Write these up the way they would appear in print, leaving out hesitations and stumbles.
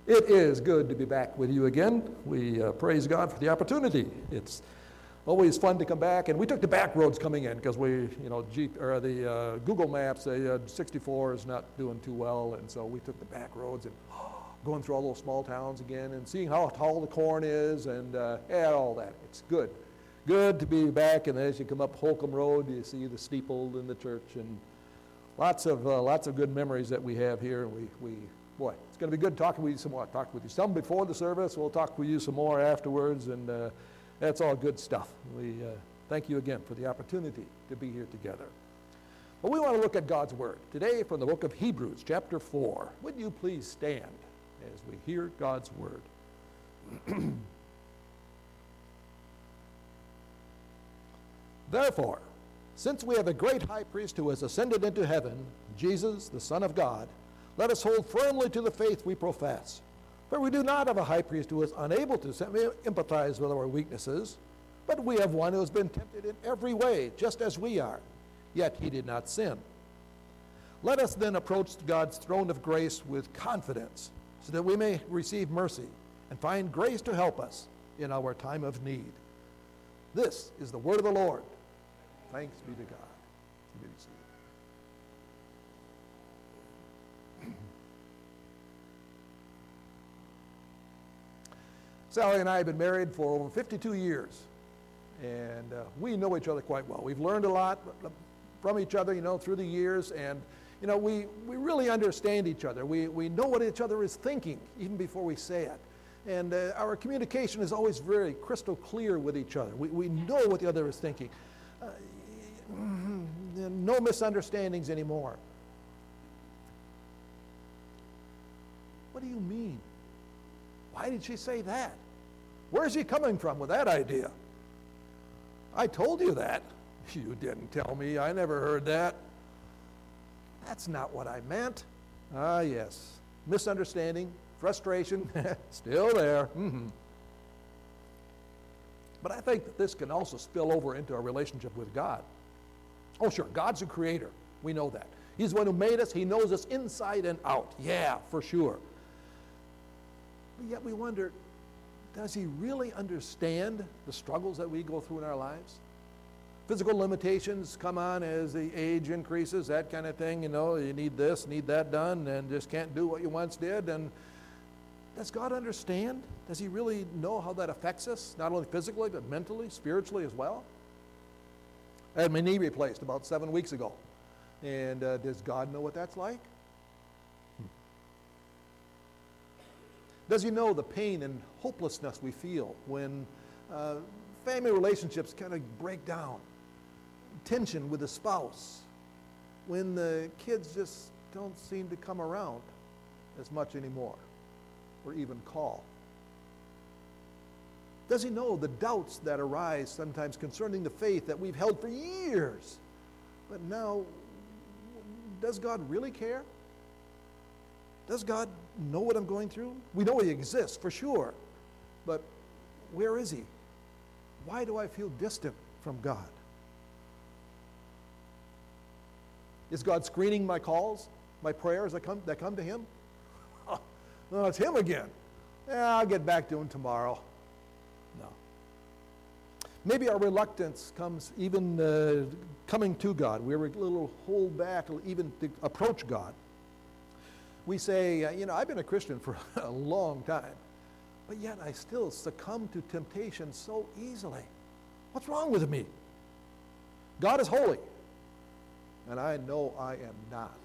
It is good to be back with you again. We praise God for the opportunity. It's always fun to come back, and we took the back roads coming in because the Google Maps, 64 is not doing too well, and so we took the back roads and going through all those small towns again and seeing how tall the corn is and all that. It's good. Good to be back, and as you come up Holcomb Road, you see the steeple in the church, and lots of good memories that we have here. Boy, it's going to be good talking with you some more. I talked with you some before the service. We'll talk with you some more afterwards, and that's all good stuff. We thank you again for the opportunity to be here together. But we want to look at God's Word today from the book of Hebrews, chapter 4. Would you please stand as we hear God's Word? Therefore, since we have a great high priest who has ascended into heaven, Jesus, the Son of God, let us hold firmly to the faith we profess. For we do not have a high priest who is unable to empathize with our weaknesses, but we have one who has been tempted in every way, just as we are, yet he did not sin. Let us then approach God's throne of grace with confidence, so that we may receive mercy and find grace to help us in our time of need. This is the word of the Lord. Thanks be to God. You may be seated. Sally and I have been married for over 52 years, and we know each other quite well. We've learned a lot from each other, through the years, and, we really understand each other. We know what each other is thinking, even before we say it. And our communication is always very crystal clear with each other. We know what the other is thinking. No misunderstandings anymore. What do you mean? Why did she say that? Where's he coming from with that idea? I told you that. You didn't tell me. I never heard that. That's not what I meant. Ah, yes. Misunderstanding, frustration, still there. Mm-hmm. But I think that this can also spill over into our relationship with God. Oh, sure, God's a creator. We know that. He's the one who made us. He knows us inside and out. Yeah, for sure. But yet we wonder, does he really understand the struggles that we go through in our lives? Physical limitations come on as the age increases, that kind of thing. You need this, need that done, and just can't do what you once did. And does God understand? Does he really know how that affects us, not only physically, but mentally, spiritually as well? I had my knee replaced about 7 weeks ago. And does God know what that's like? Does he know the pain and hopelessness we feel when family relationships kind of break down? Tension with the spouse, when the kids just don't seem to come around as much anymore, or even call. Does he know the doubts that arise sometimes concerning the faith that we've held for years? But now, does God really care? Does God know what I'm going through? We know he exists for sure, but where is he? Why do I feel distant from God? Is God screening my calls, my prayers that come to him? Oh, it's him again. Yeah, I'll get back to him tomorrow. No. Maybe our reluctance comes even coming to God. We're a little hold back even to approach God. We say, I've been a Christian for a long time, but yet I still succumb to temptation so easily. What's wrong with me? God is holy, and I know I am not.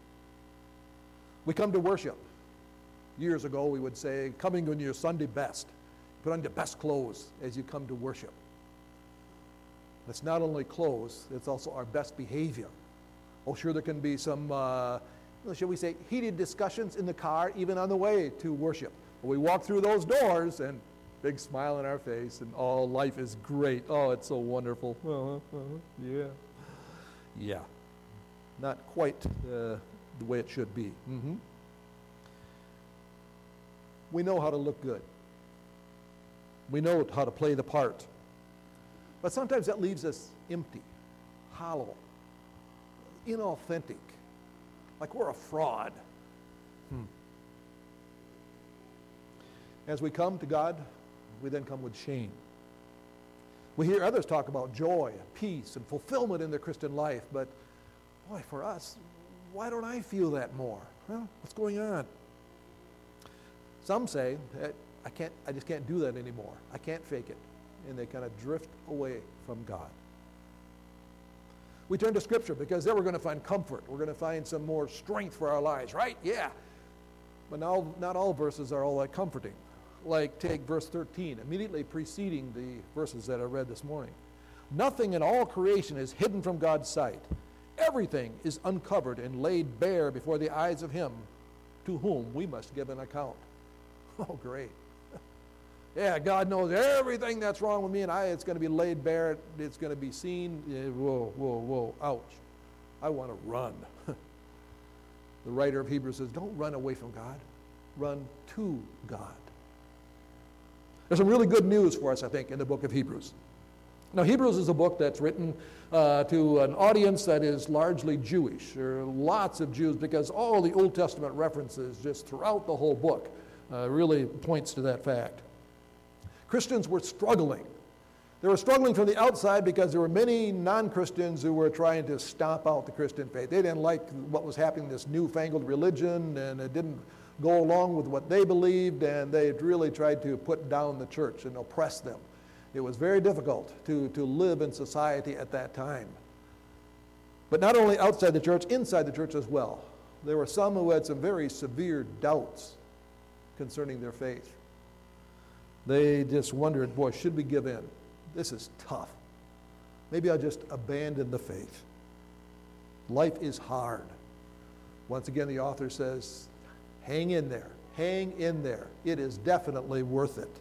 We come to worship. Years ago, we would say, coming in your Sunday best. Put on your best clothes as you come to worship. It's not only clothes, it's also our best behavior. Oh, sure, there can be some, shall we say, heated discussions in the car, even on the way to worship. But we walk through those doors, and big smile on our face, and life is great. Oh, it's so wonderful. Yeah. Yeah. Not quite the way it should be. Mm-hmm. We know how to look good. We know how to play the part. But sometimes that leaves us empty, hollow, inauthentic, like we're a fraud. As we come to God, we then come with shame. We hear others talk about joy and peace and fulfillment in their Christian life, but boy, for us, why don't I feel that more? Well, what's going on? Some say, I just can't do that anymore. I can't fake it. And they kind of drift away from God. We turn to Scripture because there we're going to find comfort. We're going to find some more strength for our lives, right? Yeah. But now, not all verses are all that comforting. Like take verse 13, immediately preceding the verses that I read this morning. Nothing in all creation is hidden from God's sight. Everything is uncovered and laid bare before the eyes of Him to whom we must give an account. Oh, great. Yeah, God knows everything that's wrong with me, and it's going to be laid bare. It's going to be seen. Yeah, whoa, ouch. I want to run. The writer of Hebrews says, don't run away from God. Run to God. There's some really good news for us, I think, in the book of Hebrews. Now, Hebrews is a book that's written to an audience that is largely Jewish. There are lots of Jews because all the Old Testament references just throughout the whole book really points to that fact. Christians were struggling. They were struggling from the outside because there were many non-Christians who were trying to stomp out the Christian faith. They didn't like what was happening, this newfangled religion, and it didn't go along with what they believed, and they really tried to put down the church and oppress them. It was very difficult to live in society at that time. But not only outside the church, inside the church as well. There were some who had some very severe doubts concerning their faith. They just wondered, boy, should we give in? This is tough. Maybe I'll just abandon the faith. Life is hard. Once again, the author says, hang in there. Hang in there. It is definitely worth it.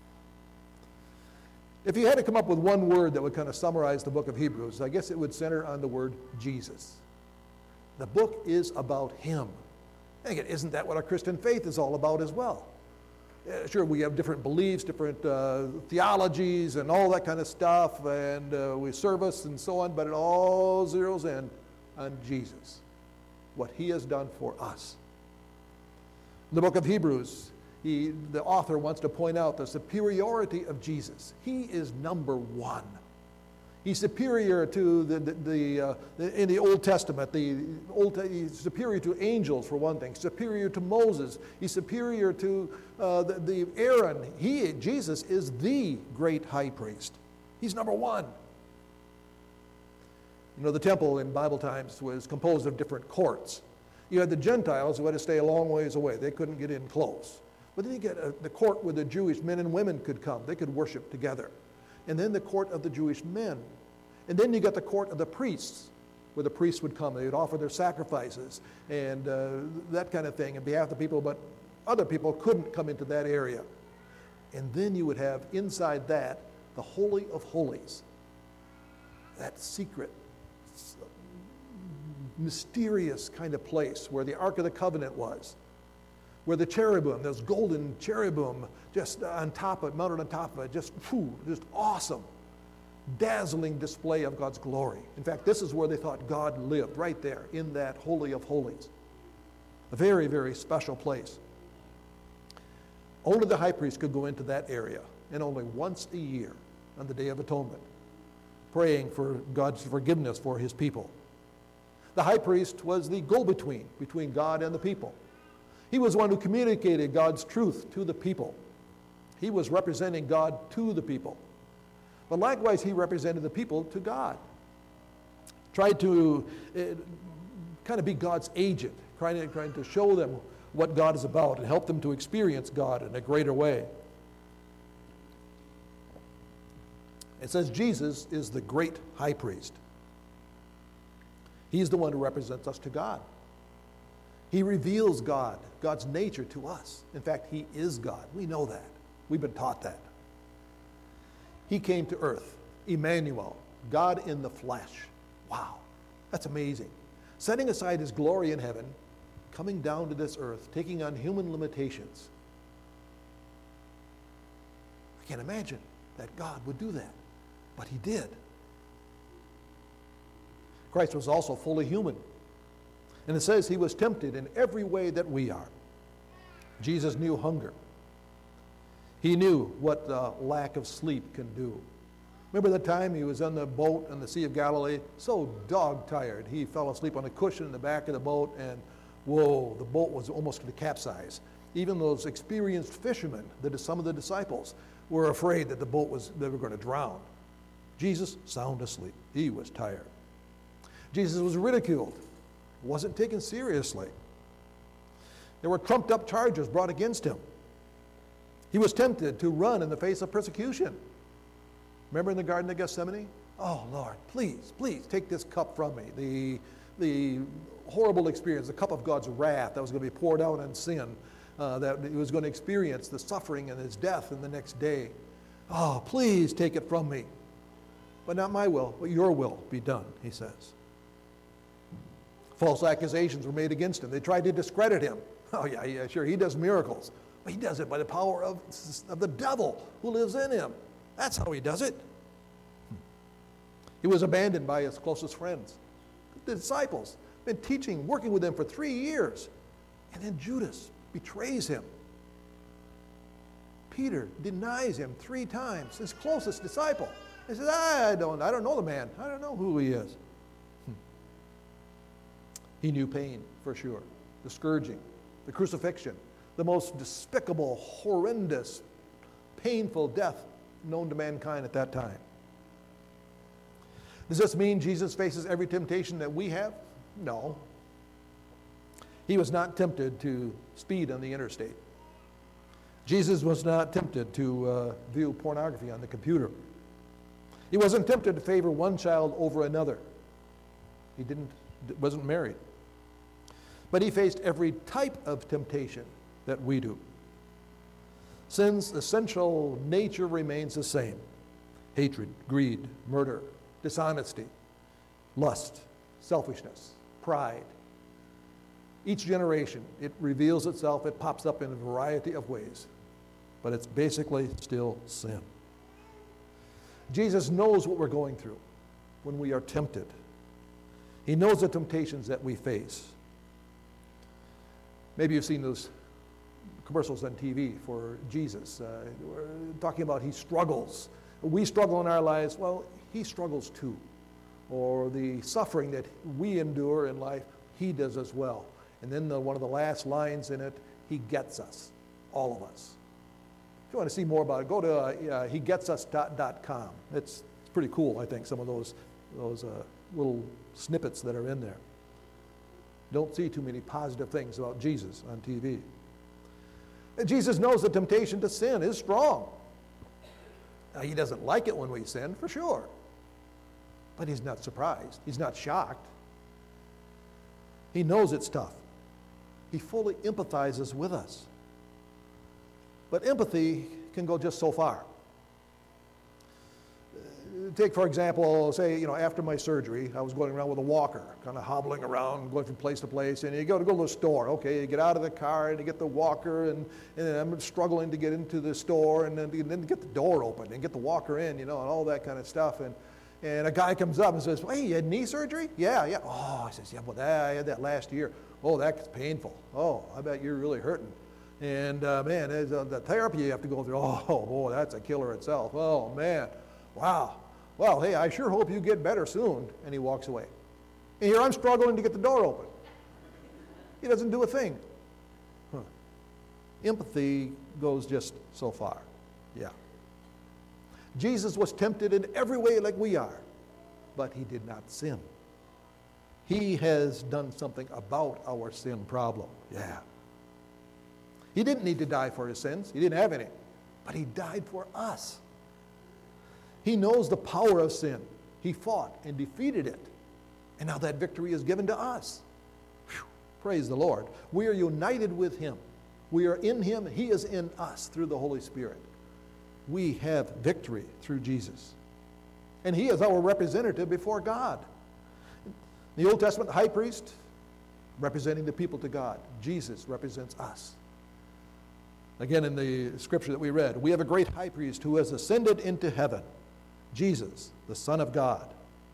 If you had to come up with one word that would kind of summarize the book of Hebrews, I guess it would center on the word Jesus. The book is about Him. And again, isn't that what our Christian faith is all about as well? Sure, we have different beliefs, different theologies and all that kind of stuff, and we service and so on, but it all zeroes in on Jesus, what He has done for us. In the book of Hebrews, the author wants to point out the superiority of Jesus. He is number one. He's superior to in the Old Testament. He's superior to angels, for one thing. Superior to Moses. He's superior to the Aaron. Jesus is the great high priest. He's number one. You know, the temple in Bible times was composed of different courts. You had the Gentiles who had to stay a long ways away. They couldn't get in close. But then you get the court where the Jewish men and women could come. They could worship together. And then the court of the Jewish men. And then you got the court of the priests, where the priests would come. They would offer their sacrifices and that kind of thing on behalf of the people, but other people couldn't come into that area. And then you would have inside that the Holy of Holies, that secret, mysterious kind of place where the Ark of the Covenant was, where the cherubim, those golden cherubim just on top of it, mounted on top of it, just awesome, dazzling display of God's glory. In fact, this is where they thought God lived, right there in that Holy of Holies. A very, very special place. Only the high priest could go into that area, and only once a year on the Day of Atonement, praying for God's forgiveness for His people. The high priest was the go-between between God and the people. He was one who communicated God's truth to the people. He was representing God to the people. But likewise, he represented the people to God. Tried to kind of be God's agent, trying to show them what God is about and help them to experience God in a greater way. It says Jesus is the great high priest. He's the one who represents us to God. He reveals God's nature to us. In fact, He is God. We know that. We've been taught that. He came to earth, Emmanuel, God in the flesh. Wow, that's amazing. Setting aside His glory in heaven, coming down to this earth, taking on human limitations. I can't imagine that God would do that, but He did. Christ was also fully human. And it says He was tempted in every way that we are. Jesus knew hunger. He knew what lack of sleep can do. Remember the time he was on the boat on the Sea of Galilee? So dog-tired. He fell asleep on a cushion in the back of the boat, and whoa, the boat was almost going to capsize. Even those experienced fishermen, some of the disciples, were afraid that they were going to drown. Jesus, sound asleep. He was tired. Jesus was ridiculed. Wasn't taken seriously. There were trumped up charges brought against him. He was tempted to run in the face of persecution. Remember in the Garden of Gethsemane? Oh, Lord, please, please take this cup from me. The horrible experience, the cup of God's wrath that was going to be poured out on sin, that he was going to experience the suffering and his death in the next day. Oh, please take it from me. But not my will, but your will be done, he says. False accusations were made against him. They tried to discredit him. Oh, yeah, sure, he does miracles. But he does it by the power of the devil who lives in him. That's how he does it. He was abandoned by his closest friends, the disciples. Been teaching, working with them for 3 years. And then Judas betrays him. Peter denies him 3 times, his closest disciple. He says, I don't know the man. I don't know who he is. He knew pain, for sure. The scourging, the crucifixion, the most despicable, horrendous, painful death known to mankind at that time. Does this mean Jesus faces every temptation that we have? No. He was not tempted to speed on the interstate. Jesus was not tempted to view pornography on the computer. He wasn't tempted to favor one child over another. He wasn't married. But he faced every type of temptation that we do. Sin's essential nature remains the same: hatred, greed, murder, dishonesty, lust, selfishness, pride. Each generation, it reveals itself, it pops up in a variety of ways, but it's basically still sin. Jesus knows what we're going through when we are tempted. He knows the temptations that we face. Maybe you've seen those commercials on TV for Jesus, talking about he struggles. We struggle in our lives. Well, he struggles too. Or the suffering that we endure in life, he does as well. And then one of the last lines in it, he gets us, all of us. If you want to see more about it, go to hegetsus.com. It's pretty cool, I think, some of those little snippets that are in there. Don't see too many positive things about Jesus on TV. And Jesus knows the temptation to sin is strong. Now, he doesn't like it when we sin, for sure. But he's not surprised. He's not shocked. He knows it's tough. He fully empathizes with us. But empathy can go just so far. Take, for example, say, after my surgery, I was going around with a walker, kind of hobbling around, going from place to place, and you go to the store. Okay, you get out of the car and you get the walker, and I'm struggling to get into the store, and then get the door open and get the walker in, and all that kind of stuff. And a guy comes up and says, hey, you had knee surgery? Yeah. Oh, I says, yeah, well, I had that last year. Oh, that's painful. Oh, I bet you're really hurting. And man, the therapy you have to go through, oh, boy, that's a killer itself. Oh, man, wow. Well, hey, I sure hope you get better soon. And he walks away. And here I'm struggling to get the door open. He doesn't do a thing. Empathy goes just so far. Yeah. Jesus was tempted in every way like we are, but he did not sin. He has done something about our sin problem. Yeah. He didn't need to die for his sins. He didn't have any. But he died for us. He knows the power of sin. He fought and defeated it. And now that victory is given to us. Whew. Praise the Lord. We are united with him. We are in him. He is in us through the Holy Spirit. We have victory through Jesus. And he is our representative before God. The Old Testament high priest representing the people to God. Jesus represents us. Again, in the scripture that we read, we have a great high priest who has ascended into heaven. Jesus, the Son of God.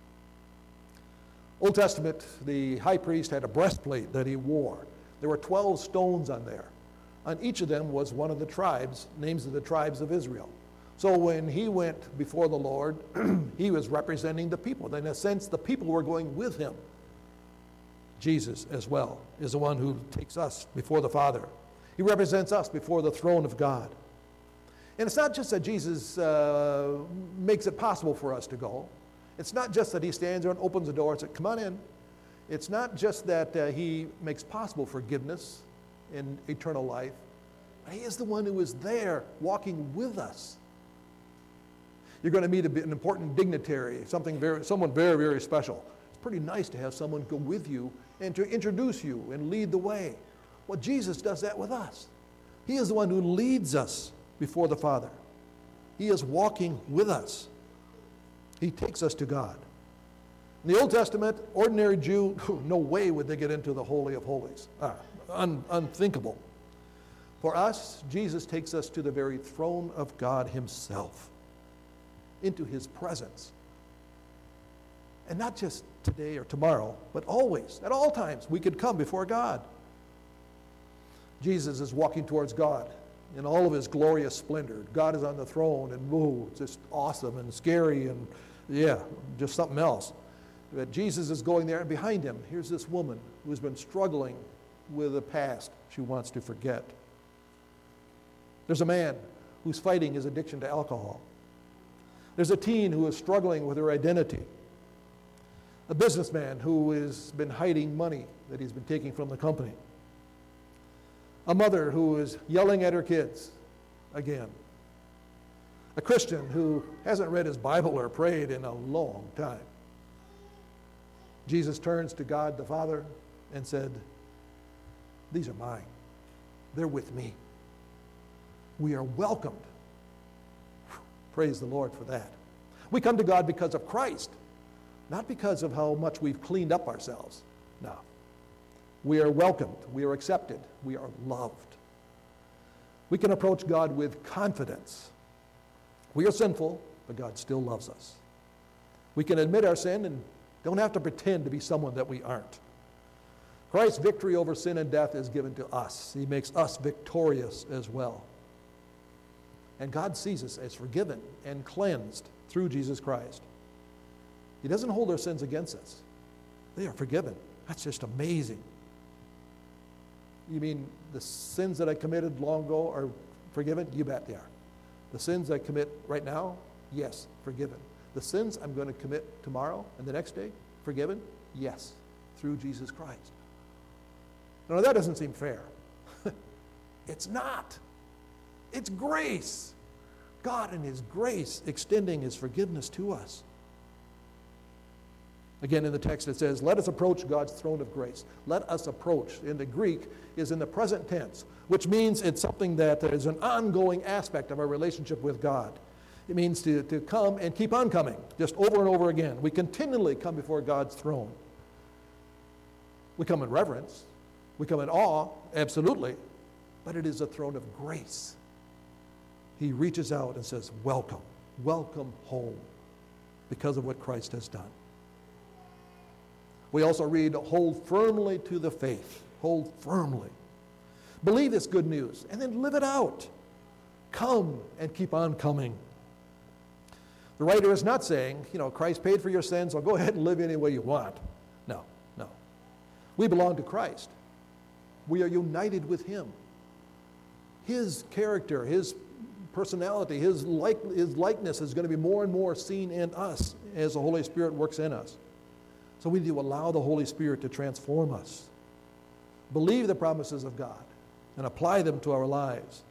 Old Testament, the high priest had a breastplate that he wore. There were 12 stones on there. On each of them was one of the tribes, names of the tribes of Israel. So when he went before the Lord, he was representing the people. In a sense, the people were going with him. Jesus as well is the one who takes us before the Father. He represents us before the throne of God. And it's not just that Jesus makes it possible for us to go. It's not just that he stands there and opens the door and says, come on in. It's not just that he makes possible forgiveness and eternal life. But he is the one who is there walking with us. You're going to meet an important dignitary, someone very, very special. It's pretty nice to have someone go with you and to introduce you and lead the way. Well, Jesus does that with us. He is the one who leads us before the Father. He is walking with us. He takes us to God. In the Old Testament, ordinary Jew, no way would they get into the Holy of Holies. Unthinkable. For us, Jesus takes us to the very throne of God himself, into his presence. And not just today or tomorrow, but always, at all times, we could come before God. Jesus is walking towards God in all of his glorious splendor. God is on the throne, and it's just awesome and scary and, just something else. But Jesus is going there, and behind him, here's this woman who's been struggling with a past she wants to forget. There's a man who's fighting his addiction to alcohol. There's a teen who is struggling with her identity. A businessman who has been hiding money that he's been taking from the company. A mother who is yelling at her kids again. A Christian who hasn't read his Bible or prayed in a long time. Jesus turns to God the Father and said, these are mine. They're with me. We are welcomed. Praise the Lord for that. We come to God because of Christ, not because of how much we've cleaned up ourselves. No. We are welcomed. We are accepted. We are loved. We can approach God with confidence. We are sinful, but God still loves us. We can admit our sin and don't have to pretend to be someone that we aren't. Christ's victory over sin and death is given to us. He makes us victorious as well. And God sees us as forgiven and cleansed through Jesus Christ. He doesn't hold our sins against us. They are forgiven. That's just amazing. You mean the sins that I committed long ago are forgiven? You bet they are. The sins I commit right now? Yes, forgiven. The sins I'm going to commit tomorrow and the next day? Forgiven? Yes, through Jesus Christ. Now that doesn't seem fair. It's not. It's grace. God in his grace extending his forgiveness to us. Again, in the text it says, let us approach God's throne of grace. Let us approach, in the Greek, is in the present tense, which means it's something that is an ongoing aspect of our relationship with God. It means to come and keep on coming, just over and over again. We continually come before God's throne. We come in reverence. We come in awe, absolutely. But it is a throne of grace. He reaches out and says, welcome, welcome home, because of what Christ has done. We also read, hold firmly to the faith. Hold firmly. Believe this good news, and then live it out. Come and keep on coming. The writer is not saying, Christ paid for your sins, so go ahead and live any way you want. No. We belong to Christ. We are united with him. His character, his personality, his likeness is going to be more and more seen in us as the Holy Spirit works in us. So we need to allow the Holy Spirit to transform us. Believe the promises of God and apply them to our lives.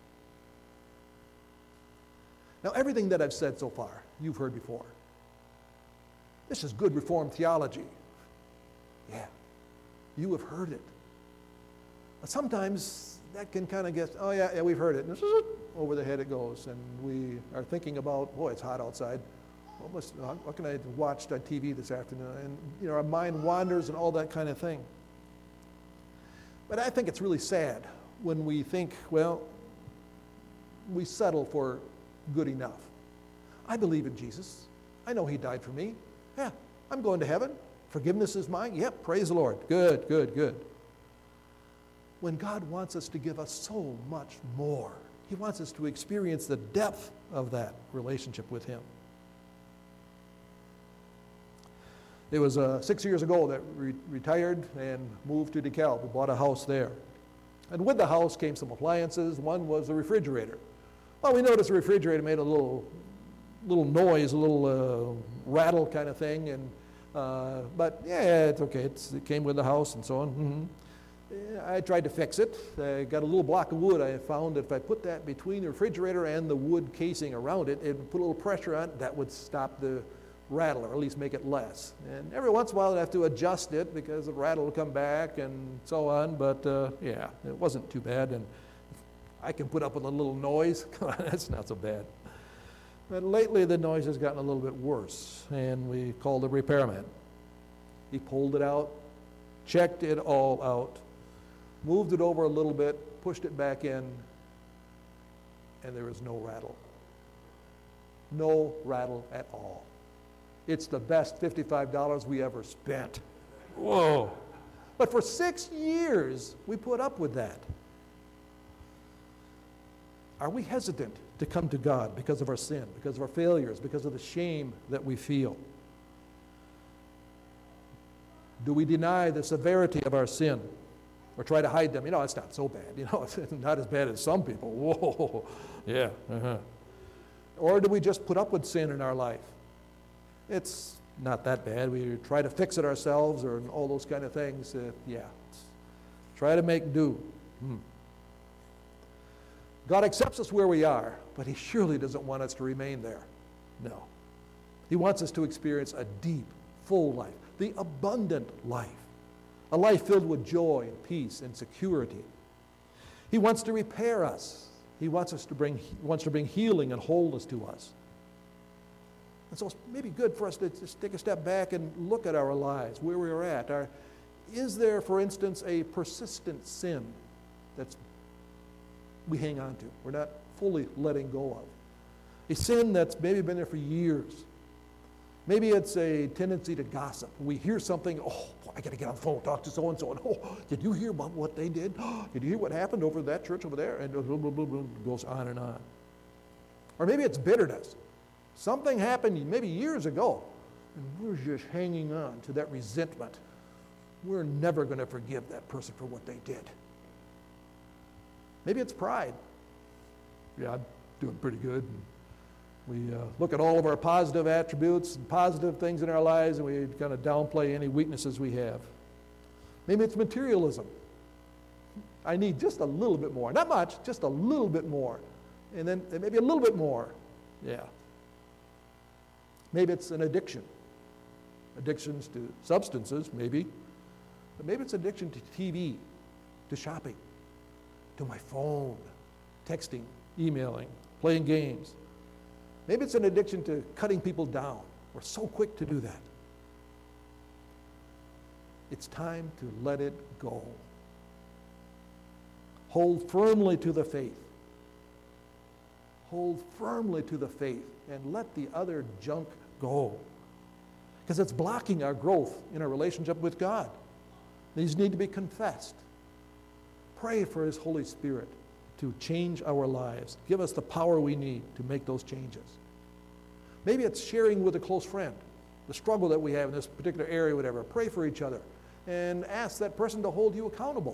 Now, everything that I've said so far, you've heard before. This is good Reformed theology. Yeah, you have heard it. But sometimes that can kind of get, oh yeah, we've heard it. And over the head it goes. And we are thinking about, boy, it's hot outside. What can I watch on TV this afternoon? And our mind wanders and all that kind of thing. But I think it's really sad when we think, well, we settle for good enough. I believe in Jesus. I know he died for me. Yeah, I'm going to heaven. Forgiveness is mine. Yep, praise the Lord. Good. when God wants us to give us so much more. He wants us to experience the depth of that relationship with him. It was 6 years ago that we retired and moved to DeKalb. We bought a house there. And with the house came some appliances. One was a refrigerator. Well, we noticed the refrigerator made a little noise, a little rattle kind of thing. But yeah, it's okay. It came with the house and so on. Mm-hmm. I tried to fix it. I got a little block of wood. I found that if I put that between the refrigerator and the wood casing around it, it would put a little pressure on it. That would stop the rattle, or at least make it less. And every once in a while I'd have to adjust it because the rattle will come back and so on. But yeah, it wasn't too bad. And I can put up with a little noise. Come on, that's not so bad. But lately the noise has gotten a little bit worse, and we called the repairman. He pulled it out, checked it all out, moved it over a little bit, pushed it back in, and there was no rattle. No rattle at all. It's the best $55 we ever spent. Whoa. But for 6 years, we put up with that. Are we hesitant to come to God because of our sin, because of our failures, because of the shame that we feel? Do we deny the severity of our sin or try to hide them? It's not so bad. It's not as bad as some people. Whoa, yeah. Or do we just put up with sin in our life? It's not that bad. We try to fix it ourselves or all those kind of things. Try to make do. God accepts us where we are, but he surely doesn't want us to remain there. No. He wants us to experience a deep, full life, the abundant life, a life filled with joy and peace and security. He wants to repair us. He wants to bring healing and wholeness to us. And so it's maybe good for us to just take a step back and look at our lives, where we are at. Is there, for instance, a persistent sin that's we hang on to, we're not fully letting go of? A sin that's maybe been there for years. Maybe it's a tendency to gossip. We hear something, I got to get on the phone, talk to so-and-so, and did you hear about what they did? Did you hear what happened over that church over there? And it goes on and on. Or maybe it's bitterness. Something happened maybe years ago, and we're just hanging on to that resentment. We're never going to forgive that person for what they did. Maybe it's pride. Yeah, I'm doing pretty good. We look at all of our positive attributes and positive things in our lives, and we kind of downplay any weaknesses we have. Maybe it's materialism. I need just a little bit more. Not much, just a little bit more. And then maybe a little bit more. Yeah. Maybe it's an addiction. Addictions to substances, maybe. But maybe it's addiction to TV, to shopping, to my phone, texting, emailing, playing games. Maybe it's an addiction to cutting people down. We're so quick to do that. It's time to let it go. Hold firmly to the faith. Hold firmly to the faith and let the other junk go. Because it's blocking our growth in our relationship with God. These need to be confessed. Pray for his Holy Spirit to change our lives. Give us the power we need to make those changes. Maybe it's sharing with a close friend the struggle that we have in this particular area, whatever. Pray for each other and ask that person to hold you accountable.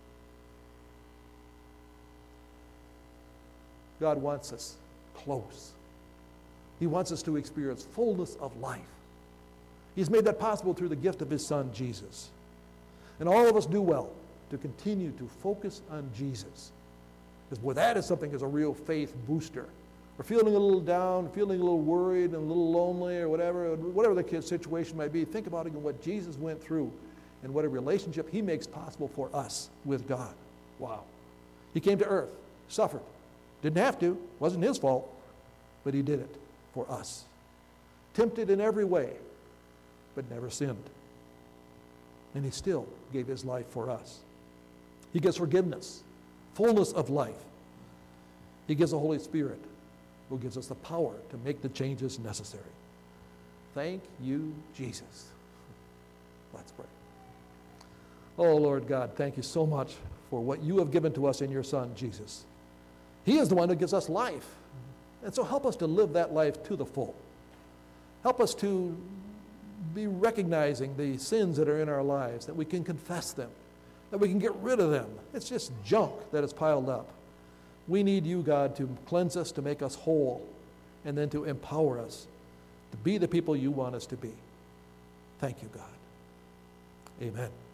God wants us close. He wants us to experience fullness of life. He's made that possible through the gift of his Son, Jesus. And all of us do well to continue to focus on Jesus. Because boy, that is something that's a real faith booster. We're feeling a little down, feeling a little worried and a little lonely or whatever the situation might be. Think about it and what Jesus went through and what a relationship he makes possible for us with God. Wow. He came to earth, suffered. Didn't have to, wasn't his fault, but he did it for us. Tempted in every way, but never sinned. And he still gave his life for us. He gives forgiveness, fullness of life. He gives the Holy Spirit, who gives us the power to make the changes necessary. Thank you, Jesus. Let's pray. Oh, Lord God, thank you so much for what you have given to us in your Son, Jesus. He is the one who gives us life. And so help us to live that life to the full. Help us to be recognizing the sins that are in our lives, that we can confess them, that we can get rid of them. It's just junk that is piled up. We need you, God, to cleanse us, to make us whole, and then to empower us to be the people you want us to be. Thank you, God. Amen.